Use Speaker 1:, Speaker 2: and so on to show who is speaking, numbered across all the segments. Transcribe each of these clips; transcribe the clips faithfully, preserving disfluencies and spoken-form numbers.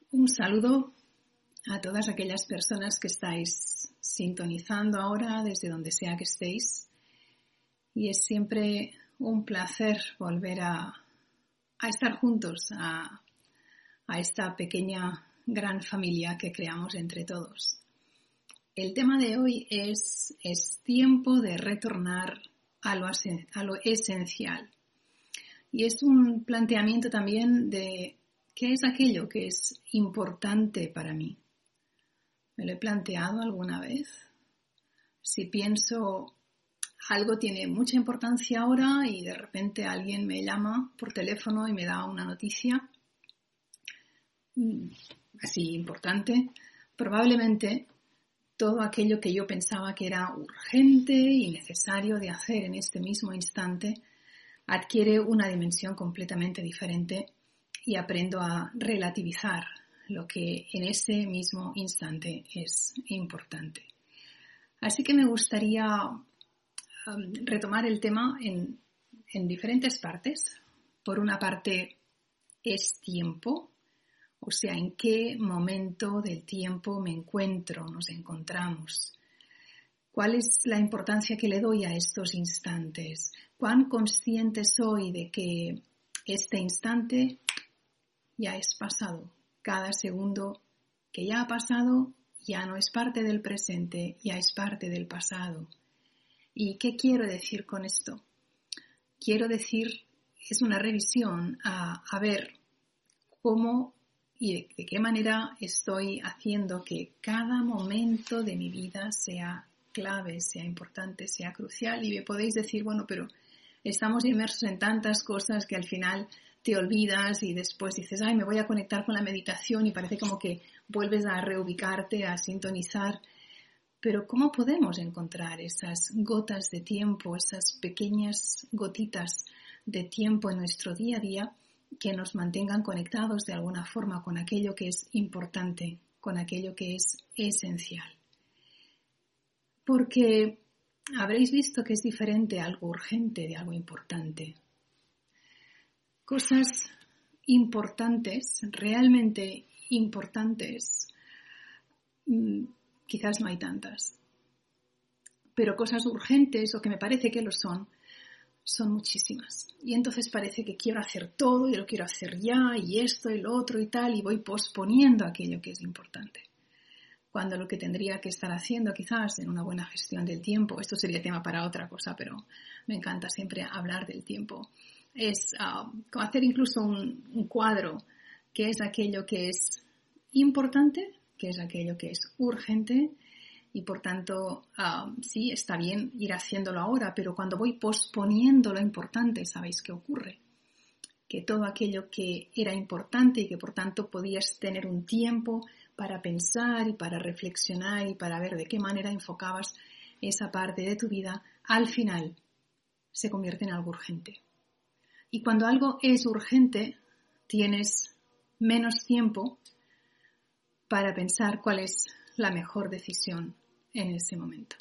Speaker 1: Un saludo a todas aquellas personas que estáis sintonizando ahora desde donde sea que estéis. Y es siempre un placer volver a, a estar juntos, a, a esta pequeña gran familia que creamos entre todos. El tema de hoy es, es tiempo de retornar a lo, a lo esencial. Y es un planteamiento también de qué es aquello que es importante para mí. ¿Me lo he planteado alguna vez? Si pienso algo tiene mucha importancia ahora y de repente alguien me llama por teléfono y me da una noticia así importante, probablemente todo aquello que yo pensaba que era urgente y necesario de hacer en este mismo instante adquiere una dimensión completamente diferente y aprendo a relativizar lo que en ese mismo instante es importante. Así que me gustaría um, retomar el tema en, en diferentes partes. Por una parte, es tiempo, o sea, en qué momento del tiempo me encuentro, nos encontramos. ¿Cuál es la importancia que le doy a estos instantes? ¿Cuán consciente soy de que este instante ya es pasado? Cada segundo que ya ha pasado ya no es parte del presente, ya es parte del pasado. ¿Y qué quiero decir con esto? Quiero decir, es una revisión a, a ver cómo y de, de qué manera estoy haciendo que cada momento de mi vida sea clave, sea importante, sea crucial. Y me podéis decir, bueno, pero estamos inmersos en tantas cosas que al final te olvidas y después dices, ay, me voy a conectar con la meditación y parece como que vuelves a reubicarte, a sintonizar. Pero ¿cómo podemos encontrar esas gotas de tiempo, esas pequeñas gotitas de tiempo en nuestro día a día que nos mantengan conectados de alguna forma con aquello que es importante, con aquello que es esencial? Porque habréis visto que es diferente algo urgente de algo importante. Cosas importantes, realmente importantes, quizás no hay tantas. Pero cosas urgentes, o que me parece que lo son, son muchísimas. Y entonces parece que quiero hacer todo y lo quiero hacer ya, y esto y lo otro y tal, y voy posponiendo aquello que es importante. Cuando lo que tendría que estar haciendo quizás en una buena gestión del tiempo, esto sería tema para otra cosa, pero me encanta siempre hablar del tiempo, es uh, hacer incluso un, un cuadro, que es aquello que es importante, que es aquello que es urgente, y por tanto uh, sí, está bien ir haciéndolo ahora, pero cuando voy posponiendo lo importante, ¿sabéis qué ocurre? Que todo aquello que era importante y que por tanto podías tener un tiempo para pensar y para reflexionar y para ver de qué manera enfocabas esa parte de tu vida, al final se convierte en algo urgente. Y cuando algo es urgente, tienes menos tiempo para pensar cuál es la mejor decisión en ese momento.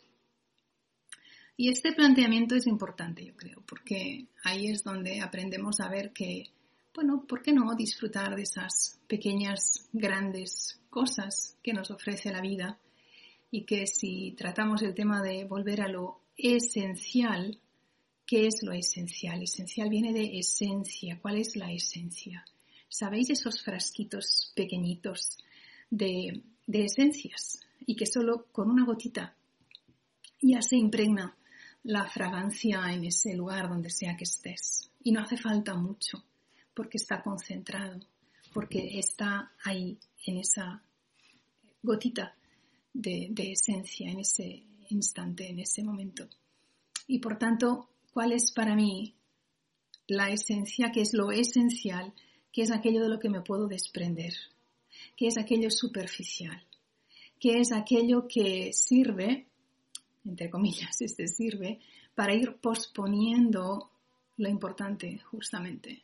Speaker 1: Y este planteamiento es importante, yo creo, porque ahí es donde aprendemos a ver que, bueno, ¿por qué no disfrutar de esas pequeñas, grandes cosas que nos ofrece la vida? Y que si tratamos el tema de volver a lo esencial, ¿qué es lo esencial? Esencial viene de esencia. ¿Cuál es la esencia? ¿Sabéis esos frasquitos pequeñitos de, de esencias? Y que solo con una gotita ya se impregna la fragancia en ese lugar donde sea que estés. Y no hace falta mucho, porque está concentrado, porque está ahí, en esa gotita de, de esencia, en ese instante, en ese momento. Y por tanto, ¿cuál es para mí la esencia? ¿Qué es lo esencial? ¿Qué es aquello de lo que me puedo desprender? ¿Qué es aquello superficial? ¿Qué es aquello que sirve, entre comillas, este sirve, para ir posponiendo lo importante, justamente?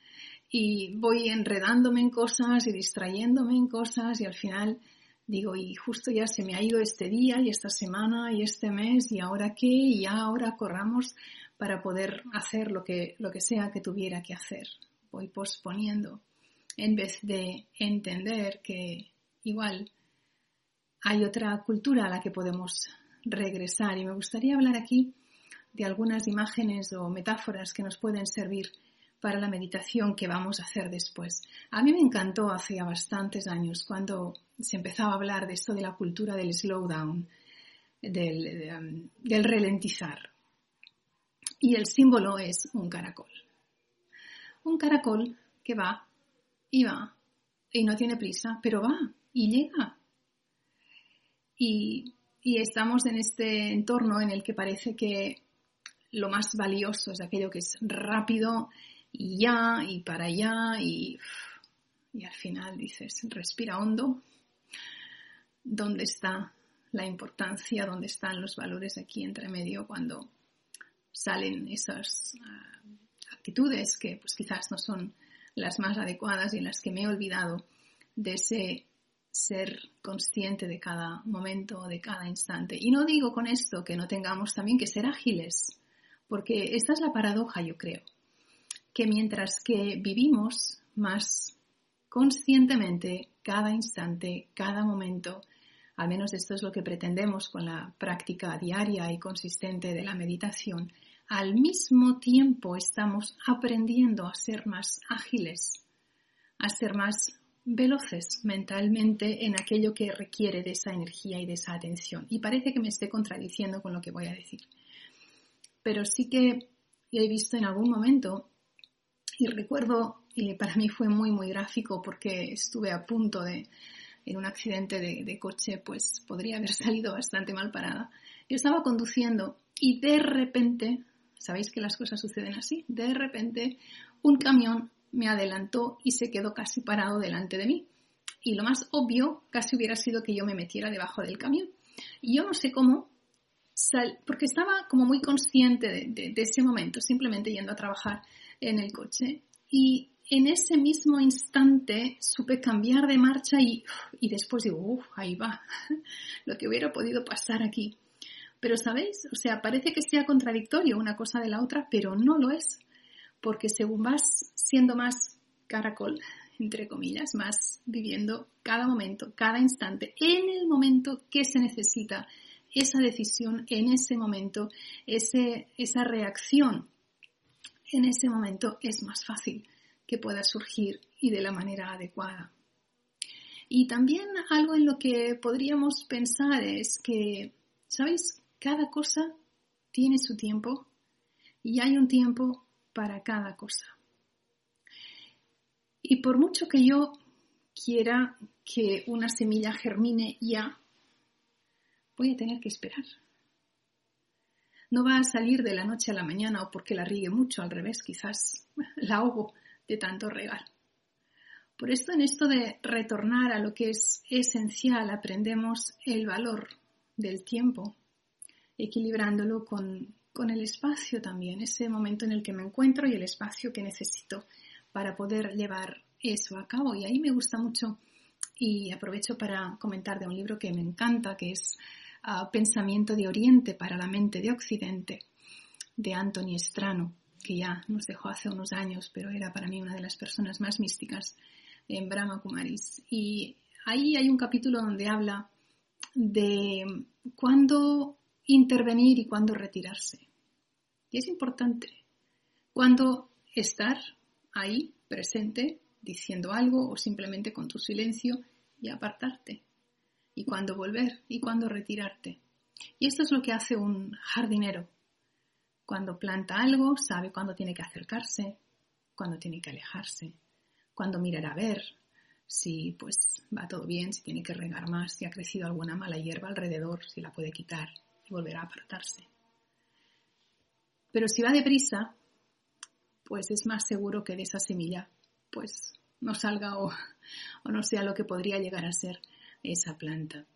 Speaker 1: Y voy enredándome en cosas y distrayéndome en cosas y al final digo, y justo ya se me ha ido este día y esta semana y este mes y ahora qué, y ya ahora corramos para poder hacer lo que, lo que sea que tuviera que hacer. Voy posponiendo. en vez de entender que igual hay otra cultura a la que podemos regresar. Y me gustaría hablar aquí de algunas imágenes o metáforas que nos pueden servir para la meditación que vamos a hacer después. A mí me encantó hace ya bastantes años cuando se empezaba a hablar de esto de la cultura del slowdown, del, de, del ralentizar. Y el símbolo es un caracol. Un caracol que va y va y no tiene prisa, pero va y llega. Y, y estamos en este entorno en el que parece que lo más valioso es aquello que es rápido y ya, y para allá, y, y al final dices, respira hondo. ¿Dónde está la importancia? ¿Dónde están los valores aquí entre medio cuando salen esas uh, actitudes que pues quizás no son las más adecuadas y en las que me he olvidado de ese ser consciente de cada momento, de cada instante? Y no digo con esto que no tengamos también que ser ágiles, porque esta es la paradoja, yo creo, que mientras que vivimos más conscientemente cada instante, cada momento, al menos esto es lo que pretendemos con la práctica diaria y consistente de la meditación, al mismo tiempo estamos aprendiendo a ser más ágiles, a ser más veloces mentalmente en aquello que requiere de esa energía y de esa atención. Y parece que me esté contradiciendo con lo que voy a decir. Pero sí que he visto en algún momento, y recuerdo, y para mí fue muy, muy gráfico porque estuve a punto de, en un accidente de, de coche, pues podría haber salido bastante mal parada. Yo estaba conduciendo y de repente, ¿sabéis que las cosas suceden así? De repente un camión me adelantó y se quedó casi parado delante de mí. Y lo más obvio casi hubiera sido que yo me metiera debajo del camión. Y yo no sé cómo, sal, porque estaba como muy consciente de, de, de ese momento, simplemente yendo a trabajar en el coche. Y en ese mismo instante supe cambiar de marcha y, y después digo, uff, ahí va, lo que hubiera podido pasar aquí. Pero, ¿sabéis? O sea, parece que sea contradictorio una cosa de la otra, pero no lo es. Porque según vas siendo más caracol, entre comillas, más viviendo cada momento, cada instante, en el momento que se necesita esa decisión, en ese momento, ese, esa reacción, en ese momento es más fácil que pueda surgir y de la manera adecuada. Y también algo en lo que podríamos pensar es que, ¿sabéis? Cada cosa tiene su tiempo y hay un tiempo para cada cosa. Y por mucho que yo quiera que una semilla germine ya, voy a tener que esperar. No va a salir de la noche a la mañana o porque la riegue mucho, al revés, quizás la ahogo de tanto regar. Por esto, en esto de retornar a lo que es esencial, aprendemos el valor del tiempo, equilibrándolo con, con el espacio también, ese momento en el que me encuentro y el espacio que necesito para poder llevar eso a cabo. Y ahí me gusta mucho y aprovecho para comentar de un libro que me encanta, que es uh, Pensamiento de Oriente para la mente de Occidente, de Anthony Strano, que ya nos dejó hace unos años, pero era para mí una de las personas más místicas en Brahma Kumaris. Y ahí hay un capítulo donde habla de cuándo intervenir y cuándo retirarse. Y es importante cuándo estar ahí, presente, diciendo algo o simplemente con tu silencio y apartarte. Y cuándo volver y cuándo retirarte. Y esto es lo que hace un jardinero. Cuando planta algo, sabe cuándo tiene que acercarse, cuándo tiene que alejarse, cuándo mirar a ver si pues va todo bien, si tiene que regar más, si ha crecido alguna mala hierba alrededor, si la puede quitar y volver a apartarse. Pero si va deprisa, pues es más seguro que de esa semilla pues no salga o, o no sea lo que podría llegar a ser esa planta.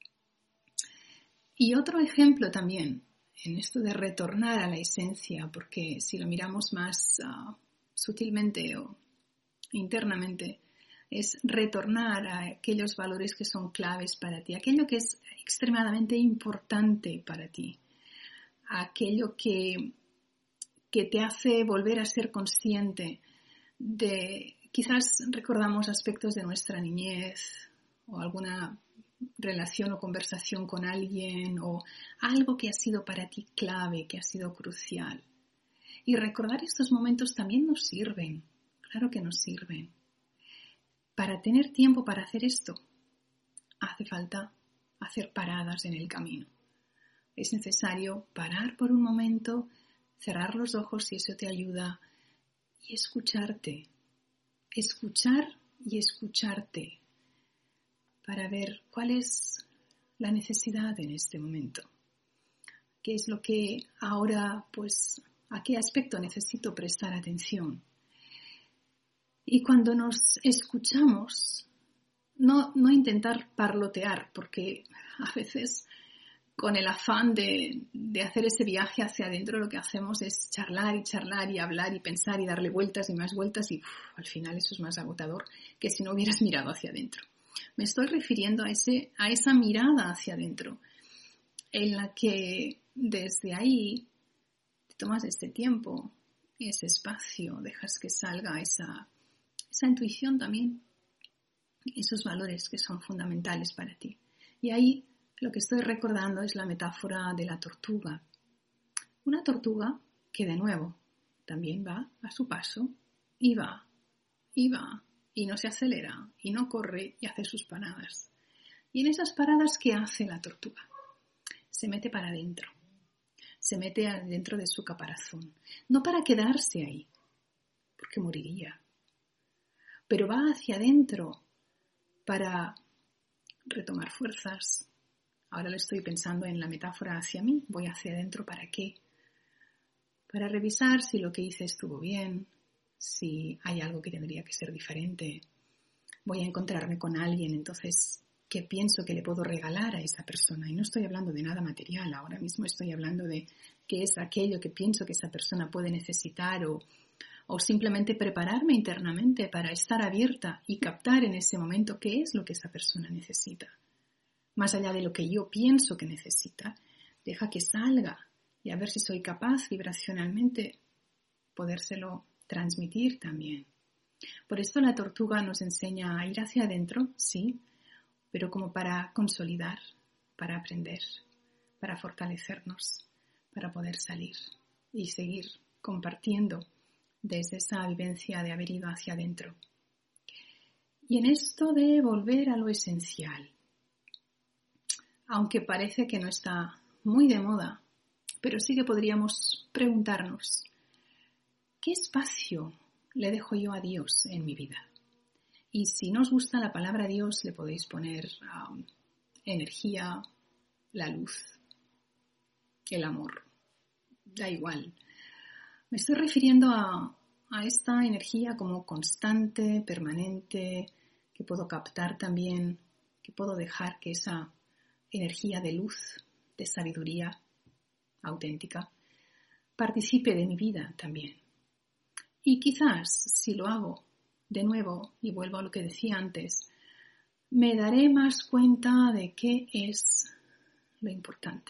Speaker 1: Y otro ejemplo también en esto de retornar a la esencia, porque si lo miramos más uh, sutilmente o internamente, es retornar a aquellos valores que son claves para ti, aquello que es extremadamente importante para ti, aquello que, que te hace volver a ser consciente de Quizás recordamos aspectos de nuestra niñez o alguna relación o conversación con alguien o algo que ha sido para ti clave, que ha sido crucial. Y recordar estos momentos también nos sirven, claro que nos sirven. Para tener tiempo para hacer esto, hace falta hacer paradas en el camino. Es necesario parar por un momento, cerrar los ojos si eso te ayuda y escucharte. Escuchar y escucharte para ver cuál es la necesidad en este momento. ¿Qué es lo que ahora, pues, a qué aspecto necesito prestar atención? Y cuando nos escuchamos, no, no intentar parlotear, porque a veces con el afán de, de hacer ese viaje hacia adentro lo que hacemos es charlar y charlar y hablar y pensar y darle vueltas y más vueltas y uf, al final eso es más agotador que si no hubieras mirado hacia adentro. Me estoy refiriendo a, ese, a esa mirada hacia adentro en la que desde ahí te tomas este tiempo, ese espacio, dejas que salga esa, esa intuición también, esos valores que son fundamentales para ti. Y ahí lo que estoy recordando es la metáfora de la tortuga. Una tortuga que de nuevo también va a su paso y va, y va, y no se acelera, y no corre y hace sus paradas. Y en esas paradas, ¿qué hace la tortuga? Se mete para adentro, se mete dentro de su caparazón. No para quedarse ahí, porque moriría, pero va hacia adentro para retomar fuerzas. Ahora lo estoy pensando en la metáfora hacia mí. Voy hacia adentro, ¿para qué? Para revisar si lo que hice estuvo bien, si hay algo que tendría que ser diferente. Voy a encontrarme con alguien, entonces, ¿qué pienso que le puedo regalar a esa persona? Y no estoy hablando de nada material, ahora mismo estoy hablando de qué es aquello que pienso que esa persona puede necesitar o, o simplemente prepararme internamente para estar abierta y captar en ese momento qué es lo que esa persona necesita. Más allá de lo que yo pienso que necesita, deja que salga y a ver si soy capaz vibracionalmente podérselo transmitir también. Por esto la tortuga nos enseña a ir hacia adentro, sí, pero como para consolidar, para aprender, para fortalecernos, para poder salir y seguir compartiendo desde esa vivencia de haber ido hacia adentro. Y en esto de volver a lo esencial, aunque parece que no está muy de moda, pero sí que podríamos preguntarnos, ¿qué espacio le dejo yo a Dios en mi vida? Y si no os gusta la palabra Dios, le podéis poner um, energía, la luz, el amor, da igual. Me estoy refiriendo a, a esta energía como constante, permanente, que puedo captar también, que puedo dejar que esa energía de luz, de sabiduría auténtica, participe de mi vida también. Y quizás, si lo hago de nuevo, y vuelvo a lo que decía antes, me daré más cuenta de qué es lo importante.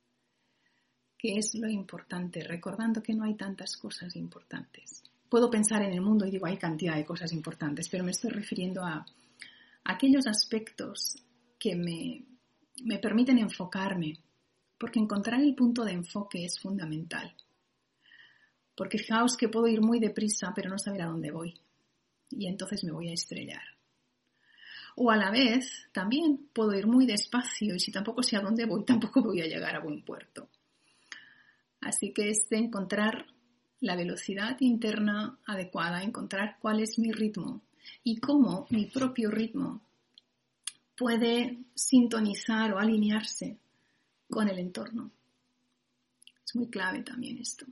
Speaker 1: ¿Qué es lo importante? Recordando que no hay tantas cosas importantes. Puedo pensar en el mundo y digo, hay cantidad de cosas importantes, pero me estoy refiriendo a, a aquellos aspectos que me, me permiten enfocarme, porque encontrar el punto de enfoque es fundamental. Porque fijaos que puedo ir muy deprisa, pero no saber a dónde voy. Y entonces me voy a estrellar. O a la vez, también puedo ir muy despacio y si tampoco sé a dónde voy, tampoco voy a llegar a buen puerto. Así que es de encontrar la velocidad interna adecuada, encontrar cuál es mi ritmo y cómo mi propio ritmo puede sintonizar o alinearse con el entorno. Es muy clave también esto.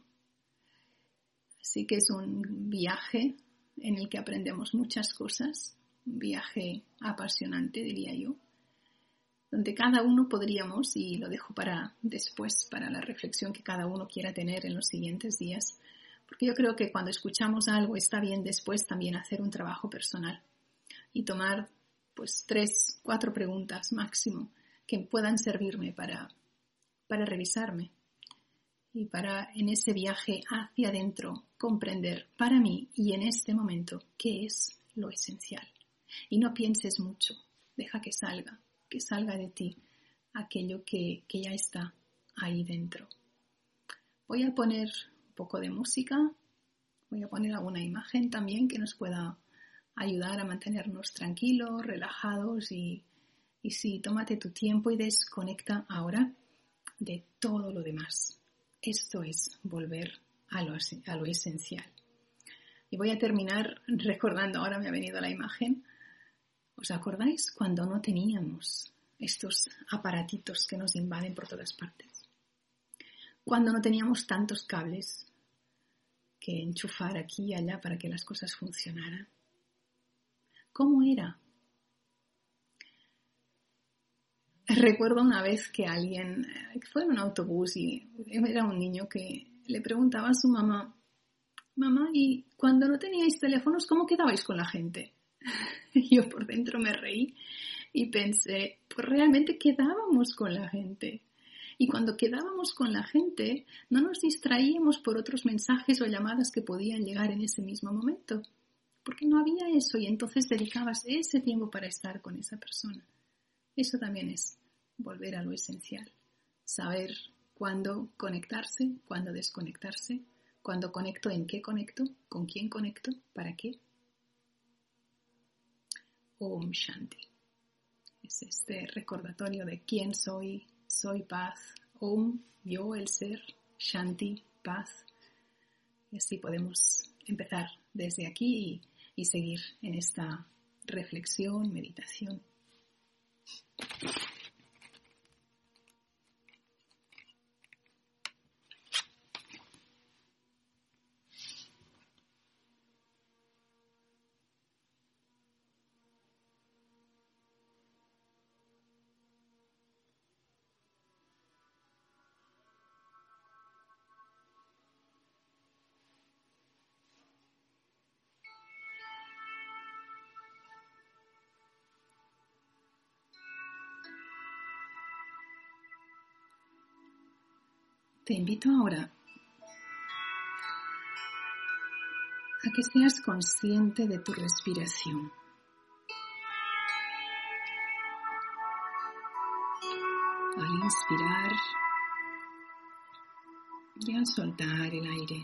Speaker 1: Así que es un viaje en el que aprendemos muchas cosas, un viaje apasionante, diría yo, donde cada uno podríamos, y lo dejo para después, para la reflexión que cada uno quiera tener en los siguientes días, porque yo creo que cuando escuchamos algo está bien después también hacer un trabajo personal y tomar pues tres, cuatro preguntas máximo que puedan servirme para, para revisarme y para en ese viaje hacia adentro comprender para mí y en este momento qué es lo esencial. Y no pienses mucho, deja que salga, que salga de ti aquello que, que ya está ahí dentro. Voy a poner un poco de música, voy a poner alguna imagen también que nos pueda ayudar a mantenernos tranquilos, relajados y, y sí, tómate tu tiempo y desconecta ahora de todo lo demás. Esto es volver a lo, a lo esencial. Y voy a terminar recordando, ahora me ha venido la imagen, ¿os acordáis cuando no teníamos estos aparatitos que nos invaden por todas partes? Cuando no teníamos tantos cables que enchufar aquí y allá para que las cosas funcionaran. ¿Cómo era? Recuerdo una vez que alguien, fue en un autobús y era un niño que le preguntaba a su mamá, mamá, ¿y cuando no teníais teléfonos, cómo quedabais con la gente? Y yo por dentro me reí y pensé, pues realmente quedábamos con la gente. Y cuando quedábamos con la gente, no nos distraíamos por otros mensajes o llamadas que podían llegar en ese mismo momento. Porque no había eso y entonces dedicabas ese tiempo para estar con esa persona. Eso también es volver a lo esencial. Saber cuándo conectarse, cuándo desconectarse, cuándo conecto, en qué conecto, con quién conecto, para qué. Om Shanti. Es este recordatorio de quién soy, soy paz. Om, yo, el ser, Shanti, paz. Y así podemos empezar desde aquí y, y seguir en esta reflexión, meditación. Te invito ahora a que seas consciente de tu respiración. Al inspirar y al soltar el aire.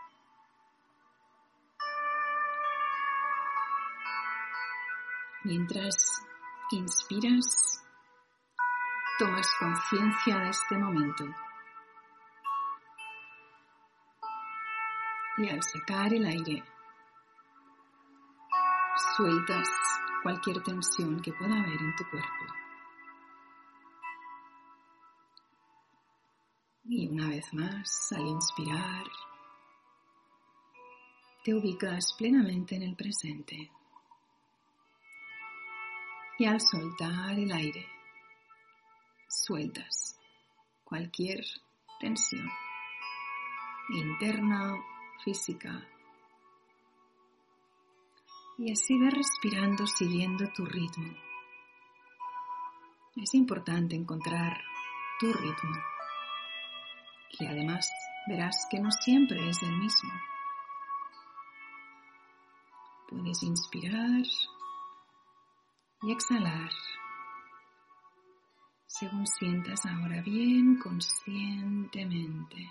Speaker 1: Mientras inspiras, tomas conciencia de este momento. Y al sacar el aire, sueltas cualquier tensión que pueda haber en tu cuerpo. Y una vez más, al inspirar, te ubicas plenamente en el presente. Y al soltar el aire, sueltas cualquier tensión interna, física. Y así vas respirando siguiendo tu ritmo. Es importante encontrar tu ritmo, que además verás que no siempre es el mismo. Puedes inspirar y exhalar según sientas ahora bien conscientemente.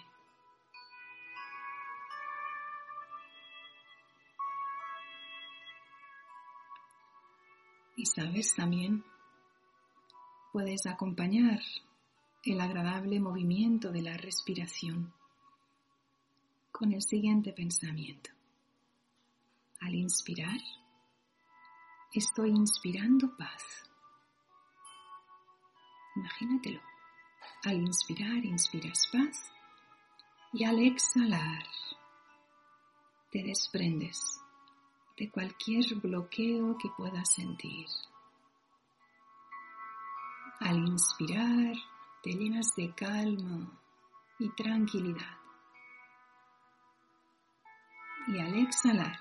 Speaker 1: Y sabes, también puedes acompañar el agradable movimiento de la respiración con el siguiente pensamiento. Al inspirar, estoy inspirando paz. Imagínatelo. Al inspirar, inspiras paz y al exhalar, te desprendes de cualquier bloqueo que puedas sentir. Al inspirar, te llenas de calma y tranquilidad. Y al exhalar,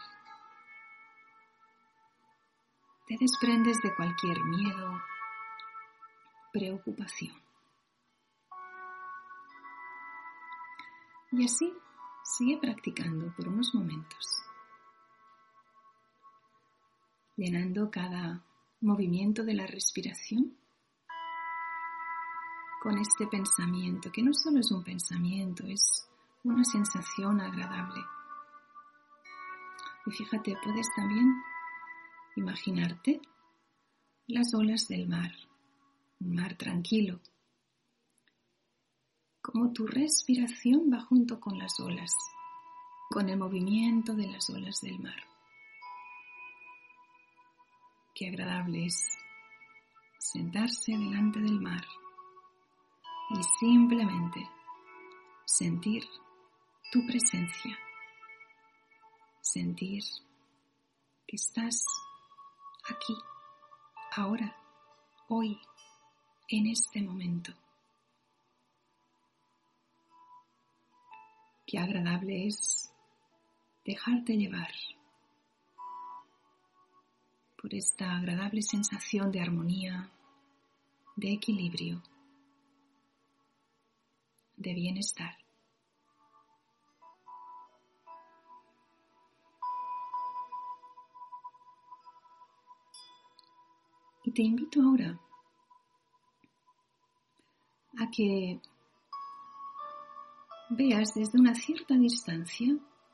Speaker 1: te desprendes de cualquier miedo, preocupación. Y así, sigue practicando por unos momentos. llenando cada movimiento de la respiración con este pensamiento, que no solo es un pensamiento, es una sensación agradable. Y fíjate, puedes también imaginarte las olas del mar, un mar tranquilo, como tu respiración va junto con las olas, con el movimiento de las olas del mar. Qué agradable es sentarse delante del mar y simplemente sentir tu presencia, sentir que estás aquí, ahora, hoy, en este momento. Qué agradable es dejarte llevar por esta agradable sensación de armonía, de equilibrio, de bienestar. Y te invito ahora a que veas desde una cierta distancia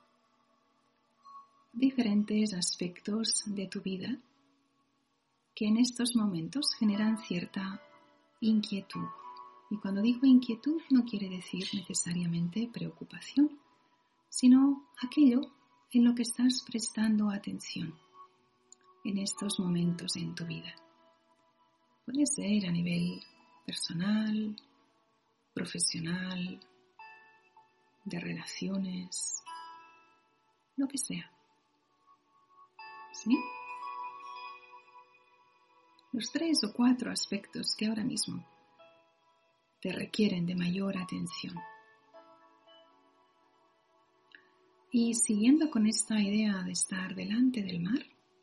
Speaker 1: diferentes aspectos de tu vida que en estos momentos generan cierta inquietud. Y cuando digo inquietud no quiere decir necesariamente preocupación, sino aquello en lo que estás prestando atención en estos momentos en tu vida. Puede ser a nivel personal, profesional, de relaciones, lo que sea. ¿Sí? Los tres o cuatro aspectos que ahora mismo te requieren de mayor atención. Y siguiendo con esta idea de estar delante del mar,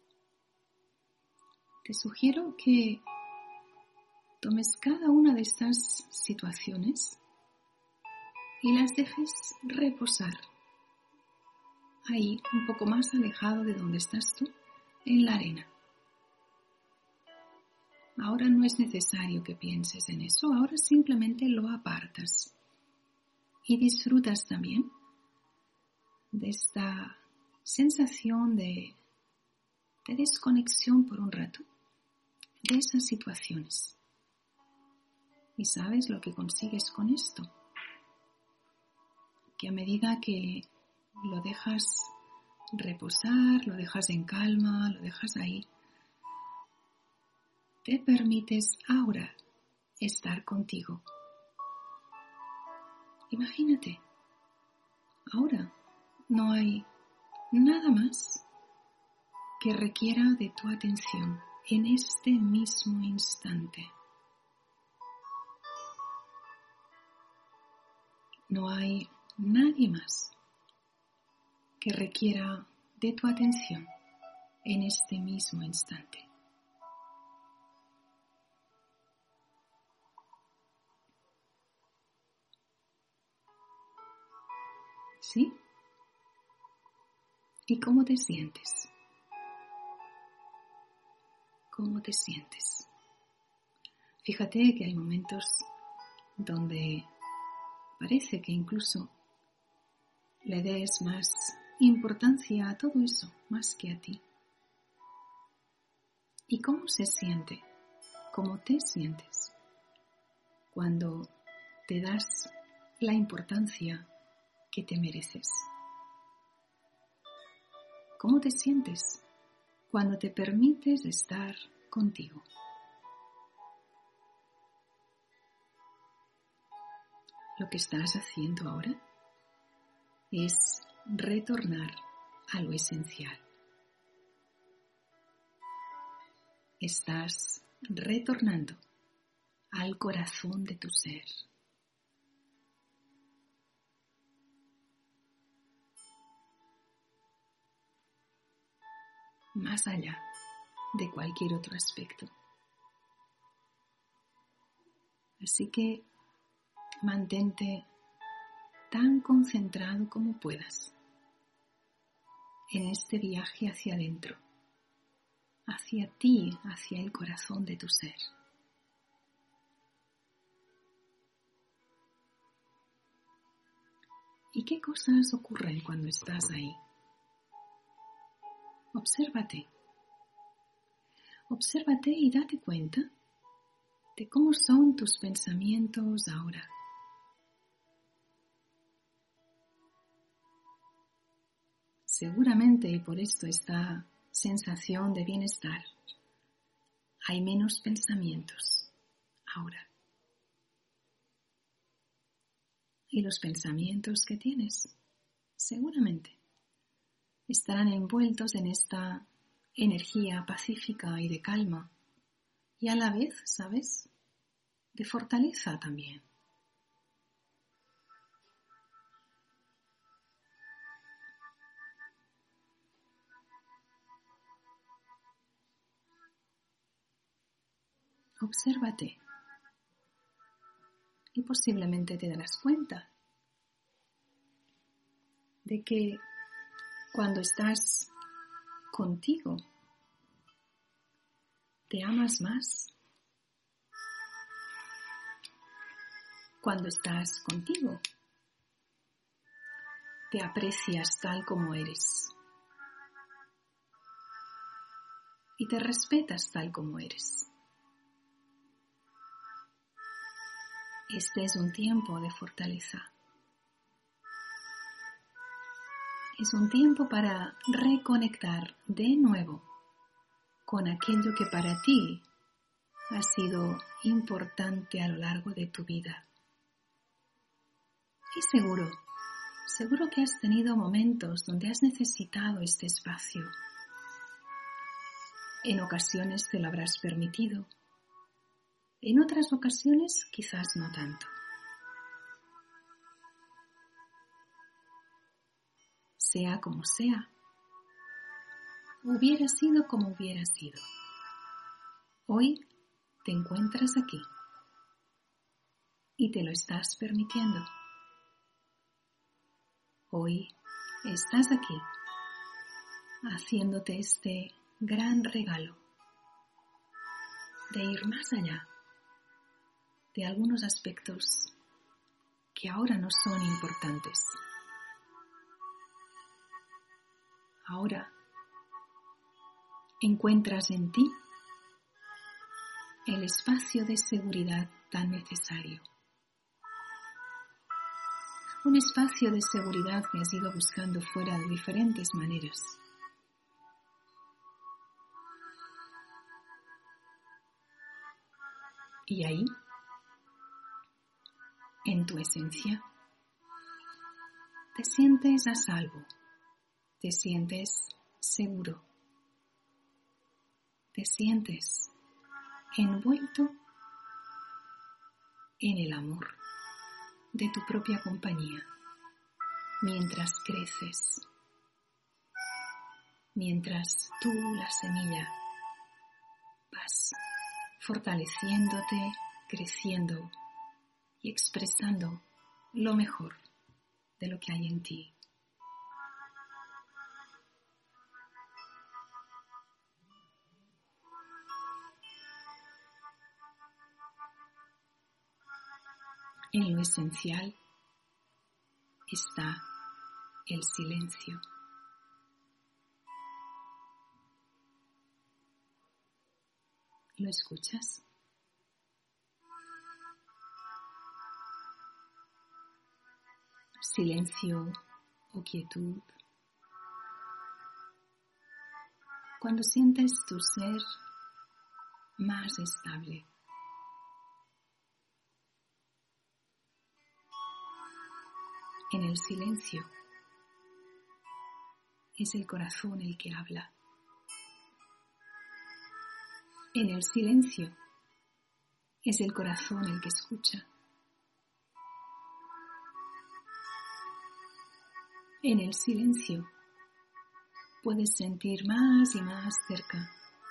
Speaker 1: te sugiero que tomes cada una de estas situaciones y las dejes reposar ahí, un poco más alejado de donde estás tú, en la arena. Ahora no es necesario que pienses en eso, ahora simplemente lo apartas y disfrutas también de esta sensación de, de desconexión por un rato de esas situaciones. ¿Y sabes lo que consigues con esto? Que a medida que lo dejas reposar, lo dejas en calma, lo dejas ahí, te permites ahora estar contigo. Imagínate, ahora no hay nada más que requiera de tu atención en este mismo instante. No hay nadie más que requiera de tu atención en este mismo instante. ¿Sí? ¿Y cómo te sientes? ¿Cómo te sientes? Fíjate que hay momentos donde parece que incluso le des más importancia a todo eso, más que a ti. ¿Y cómo se siente? ¿Cómo te sientes cuando te das la importancia que te mereces? ¿Cómo te sientes cuando te permites estar contigo? Lo que estás haciendo ahora es retornar a lo esencial. Estás retornando al corazón de tu ser. Más allá de cualquier otro aspecto. Así que mantente tan concentrado como puedas en este viaje hacia adentro, hacia ti, hacia el corazón de tu ser. ¿Y qué cosas ocurren cuando estás ahí? Obsérvate. Obsérvate y date cuenta de cómo son tus pensamientos ahora. Seguramente, y por esto esta sensación de bienestar, hay menos pensamientos ahora. Y los pensamientos que tienes, seguramente, estarán envueltos en esta energía pacífica y de calma, y a la vez, ¿sabes?, de fortaleza también. Obsérvate y posiblemente te darás cuenta de que cuando estás contigo, te amas más. Cuando estás contigo, te aprecias tal como eres y te respetas tal como eres. Este es un tiempo de fortaleza. Es un tiempo para reconectar de nuevo con aquello que para ti ha sido importante a lo largo de tu vida. Y seguro, seguro que has tenido momentos donde has necesitado este espacio. En ocasiones te lo habrás permitido. En otras ocasiones quizás no tanto. Sea como sea, hubiera sido como hubiera sido. Hoy te encuentras aquí y te lo estás permitiendo. Hoy estás aquí haciéndote este gran regalo de ir más allá de algunos aspectos que ahora no son importantes. Ahora encuentras en ti el espacio de seguridad tan necesario. Un espacio de seguridad que has ido buscando fuera de diferentes maneras. Y ahí, en tu esencia, te sientes a salvo, te sientes seguro, te sientes envuelto en el amor de tu propia compañía, mientras creces, mientras tú, la semilla, vas fortaleciéndote, creciendo y expresando lo mejor de lo que hay en ti. En lo esencial está el silencio. ¿Lo escuchas? Silencio o quietud. Cuando sientes tu ser más estable. En el silencio es el corazón el que habla. En el silencio es el corazón el que escucha. En el silencio puedes sentir más y más cerca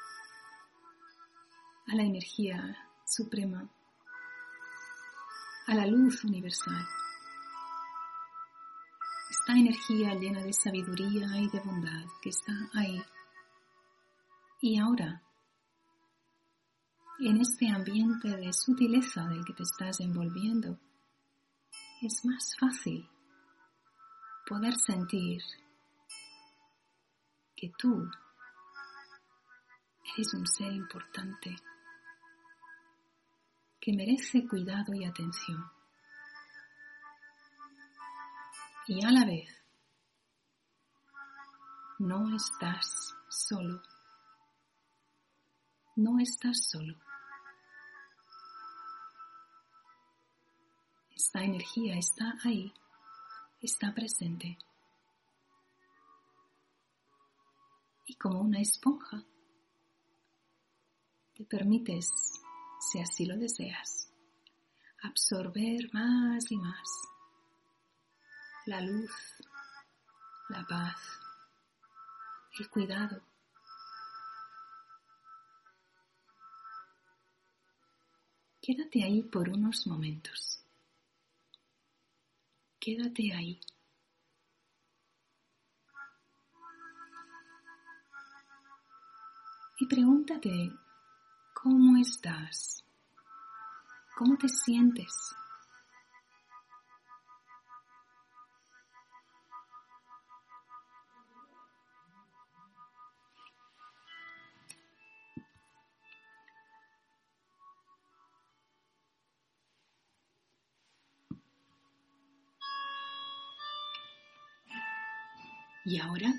Speaker 1: a la energía suprema, a la luz universal. Esta energía llena de sabiduría y de bondad que está ahí Y ahora, en este ambiente de sutileza del que te estás envolviendo, es más fácil poder sentir que tú eres un ser importante, que merece cuidado y atención. Y a la vez, no estás solo. No estás solo. Esta energía está ahí, está presente. Y como una esponja, te permites, si así lo deseas, absorber más y más la luz, la paz, el cuidado. Quédate ahí por unos momentos. Quédate ahí. Y pregúntate, ¿cómo estás? ¿Cómo te sientes? Y ahora,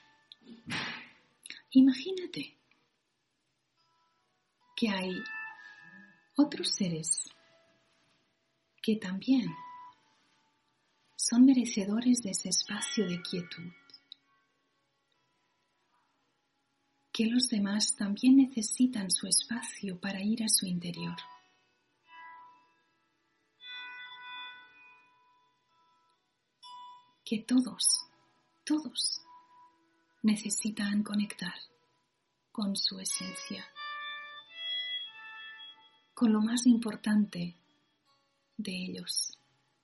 Speaker 1: imagínate que hay otros seres que también son merecedores de ese espacio de quietud, que los demás también necesitan su espacio para ir a su interior. Que todos, todos necesitan conectar con su esencia, con lo más importante de ellos.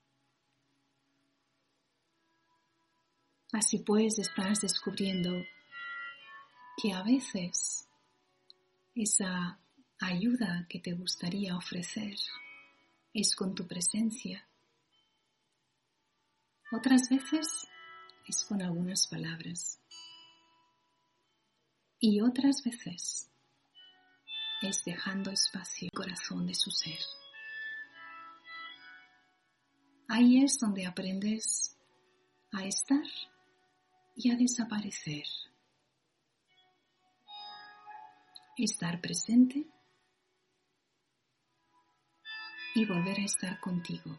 Speaker 1: Así pues, estás descubriendo que a veces esa ayuda que te gustaría ofrecer es con tu presencia. Otras veces es con algunas palabras. Y otras veces es dejando espacio al corazón de su ser. Ahí es donde aprendes a estar y a desaparecer. Estar presente y volver a estar contigo.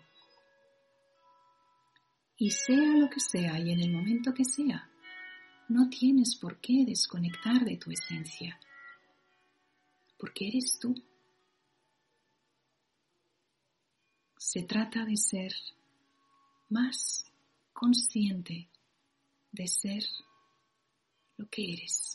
Speaker 1: Y sea lo que sea y en el momento que sea, no tienes por qué desconectar de tu esencia, porque eres tú. Se trata de ser más consciente de ser lo que eres.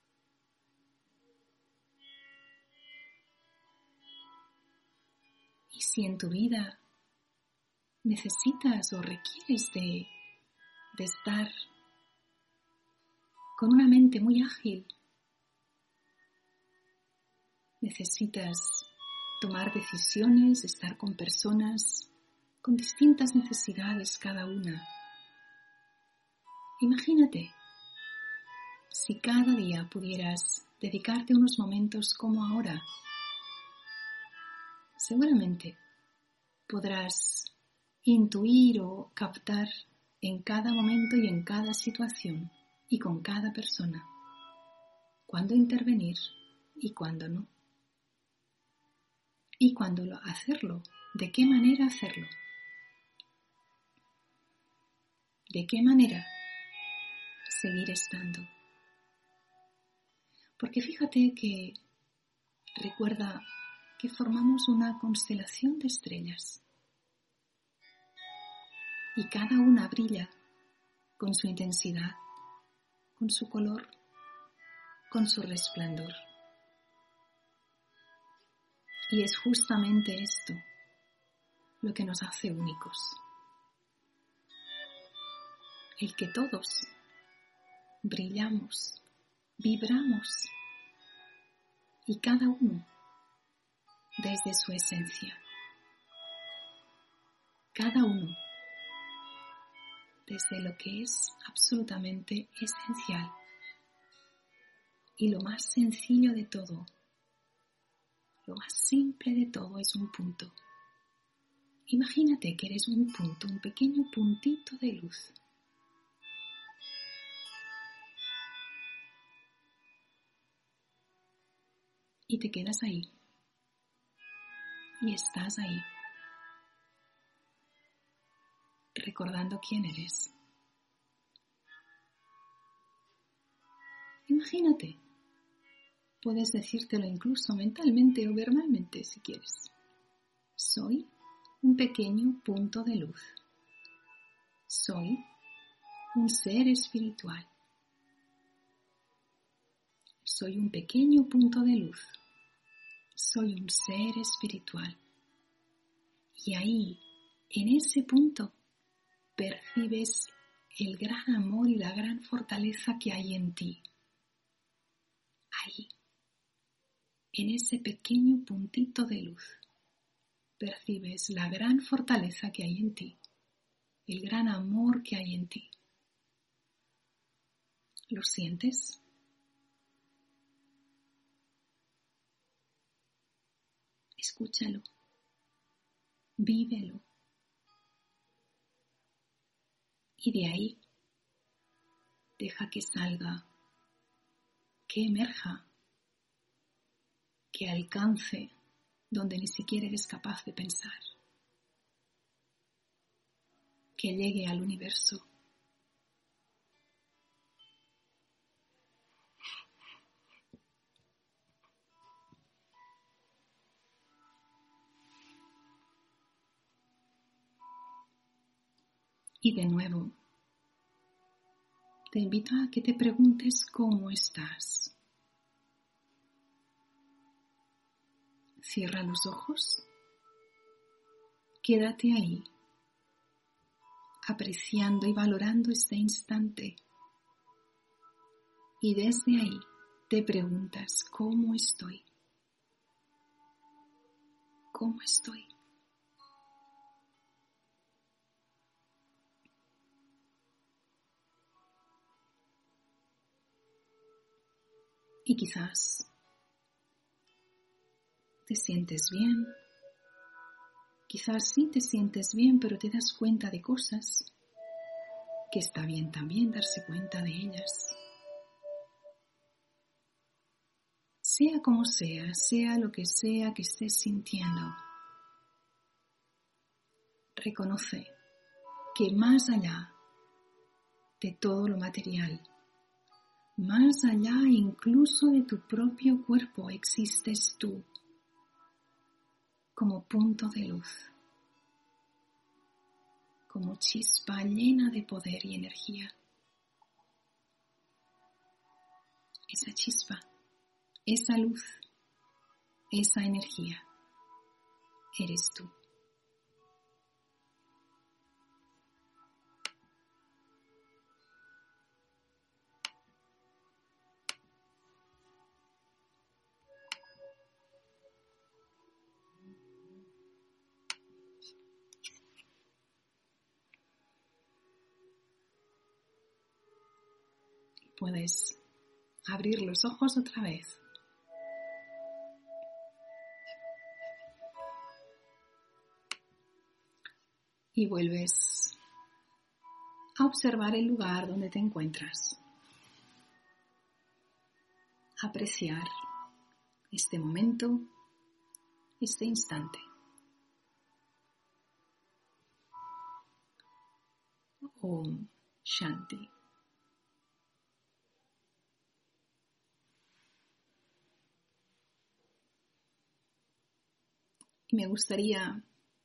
Speaker 1: Y si en tu vida necesitas o requieres de, de estar con una mente muy ágil, necesitas tomar decisiones, estar con personas con distintas necesidades cada una. Imagínate si cada día pudieras dedicarte unos momentos como ahora. Seguramente podrás intuir o captar en cada momento y en cada situación y con cada persona cuándo intervenir y cuándo no. Y cuándo hacerlo, de qué manera hacerlo. De qué manera seguir estando. Porque fíjate que recuerda que formamos una constelación de estrellas y cada una brilla con su intensidad, con su color, con su resplandor. Y es justamente esto lo que nos hace únicos. El que todos brillamos, vibramos y cada uno desde su esencia. Cada uno desde lo que es absolutamente esencial y lo más sencillo de todo, lo más simple de todo es un punto. Imagínate que eres un punto, un pequeño puntito de luz. Y te quedas ahí. Y estás ahí. Recordando quién eres. Imagínate. Puedes decírtelo incluso mentalmente o verbalmente si quieres. Soy un pequeño punto de luz. Soy un ser espiritual. Soy un pequeño punto de luz. Soy un ser espiritual. Y ahí, en ese punto, percibes el gran amor y la gran fortaleza que hay en ti. Ahí, en ese pequeño puntito de luz, percibes la gran fortaleza que hay en ti, el gran amor que hay en ti. ¿Lo sientes? Escúchalo, vívelo. Y de ahí, deja que salga, que emerja, que alcance donde ni siquiera eres capaz de pensar, que llegue al universo. Y de nuevo, te invito a que te preguntes cómo estás. Cierra los ojos, quédate ahí, apreciando y valorando este instante. Y desde ahí te preguntas, ¿cómo estoy? ¿Cómo estoy? Y quizás te sientes bien, quizás sí te sientes bien, pero te das cuenta de cosas que está bien también darse cuenta de ellas. Sea como sea, sea lo que sea que estés sintiendo, reconoce que más allá de todo lo material, más allá incluso de tu propio cuerpo, existes tú como punto de luz, como chispa llena de poder y energía. Esa chispa, esa luz, esa energía, eres tú. Puedes abrir los ojos otra vez. Y vuelves a observar el lugar donde te encuentras. Apreciar este momento, este instante. Om Shanti. Y me gustaría,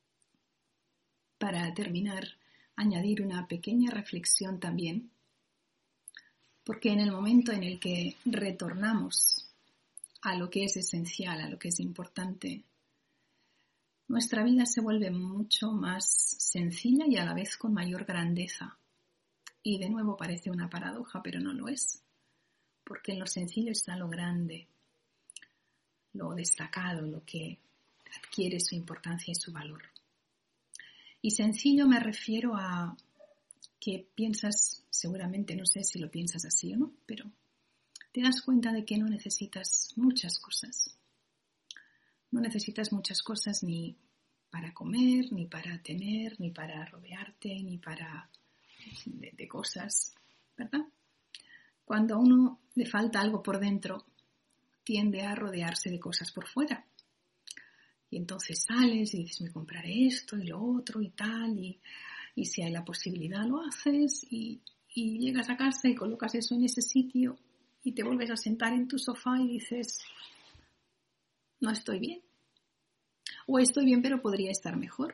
Speaker 1: para terminar, añadir una pequeña reflexión también, porque en el momento en el que retornamos a lo que es esencial, a lo que es importante, nuestra vida se vuelve mucho más sencilla y a la vez con mayor grandeza. Y de nuevo parece una paradoja, pero no lo es, porque en lo sencillo está lo grande. lo destacado, lo que adquiere su importancia y su valor. Y sencillo me refiero a que piensas, seguramente no sé si lo piensas así o no, pero te das cuenta de que no necesitas muchas cosas. No necesitas muchas cosas ni para comer, ni para tener, ni para rodearte, ni para de, de cosas, ¿verdad? Cuando a uno le falta algo por dentro, tiende a rodearse de cosas por fuera. Y entonces sales y dices, me compraré esto y lo otro y tal, y, y si hay la posibilidad lo haces, y, y llegas a casa y colocas eso en ese sitio y te vuelves a sentar en tu sofá y dices, no estoy bien. O estoy bien pero podría estar mejor.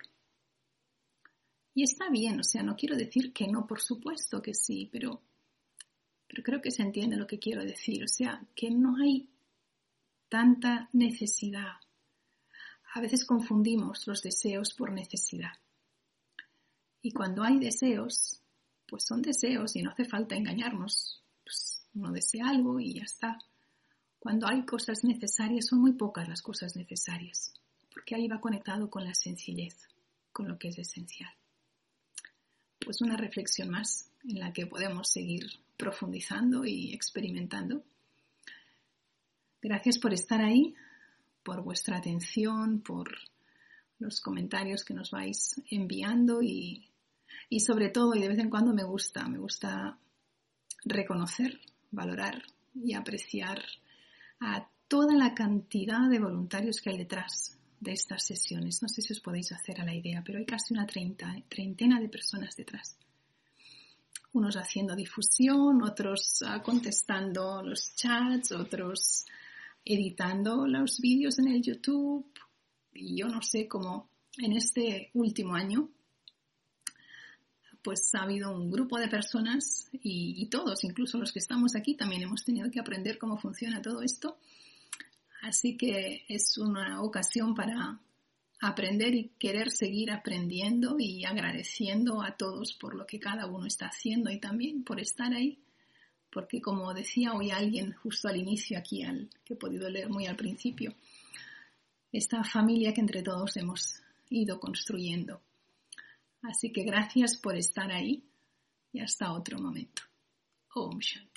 Speaker 1: Y está bien, o sea, no quiero decir que no, por supuesto que sí, pero, pero creo que se entiende lo que quiero decir. O sea, que no hay tanta necesidad. A veces confundimos los deseos por necesidad. Y cuando hay deseos, pues son deseos y no hace falta engañarnos. Pues uno desea algo y ya está. Cuando hay cosas necesarias, son muy pocas las cosas necesarias, porque ahí va conectado con la sencillez, con lo que es esencial. Pues una reflexión más en la que podemos seguir profundizando y experimentando. Gracias por estar ahí, por vuestra atención, por los comentarios que nos vais enviando y, y sobre todo, y de vez en cuando me gusta, me gusta reconocer, valorar y apreciar a toda la cantidad de voluntarios que hay detrás de estas sesiones. No sé si os podéis hacer a la idea, pero hay casi una treinta, treintena de personas detrás. Unos haciendo difusión, otros uh, contestando los chats, otros editando los vídeos en el YouTube. Y yo no sé cómo en este último año pues ha habido un grupo de personas y, y todos, incluso los que estamos aquí, también hemos tenido que aprender cómo funciona todo esto. Así que es una ocasión para aprender y querer seguir aprendiendo y agradeciendo a todos por lo que cada uno está haciendo y también por estar ahí. Porque como decía hoy alguien justo al inicio aquí, al, que he podido leer muy al principio, esta familia que entre todos hemos ido construyendo. Así que gracias por estar ahí y hasta otro momento. Om Shanti.